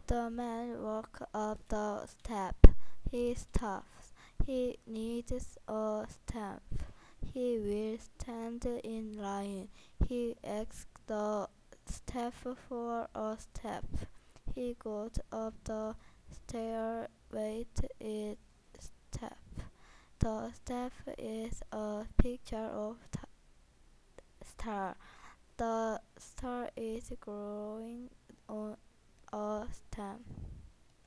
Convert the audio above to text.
The man walks up the step. He stops. He needs a stamp. He will stand in line. He asks the staff for a stamp. He goes up the stair with its step. The step is a picture of star. The star is growing on a stem.